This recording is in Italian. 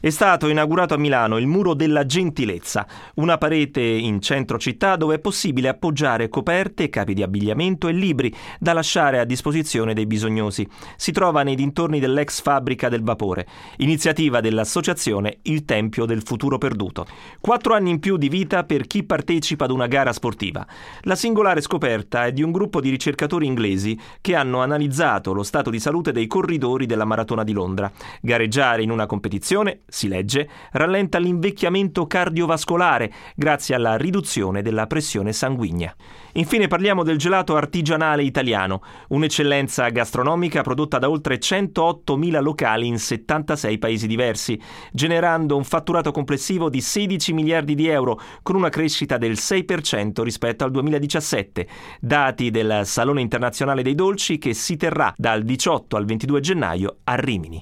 È stato inaugurato a Milano il Muro della Gentilezza, una parete in centro città dove è possibile appoggiare coperte, capi di abbigliamento e libri da lasciare a disposizione dei bisognosi. Si trova nei dintorni dell'ex fabbrica del vapore, iniziativa dell'associazione Il Tempio del Futuro Perduto. 4 anni in più di vita per chi partecipa ad una gara sportiva. La singolare scoperta è di un gruppo di ricercatori inglesi che hanno analizzato lo stato di salute dei corridori della Maratona di Londra. Gareggiare in una competizione, si legge, rallenta l'invecchiamento cardiovascolare grazie alla riduzione della pressione sanguigna. Infine parliamo del gelato artigianale italiano, un'eccellenza gastronomica prodotta da oltre 108.000 locali in 76 paesi diversi, generando un fatturato complessivo di 16 miliardi di euro, con una crescita del 6% rispetto al 2017, dati del Salone Internazionale dei Dolci che si terrà dal 18 al 22 gennaio a Rimini.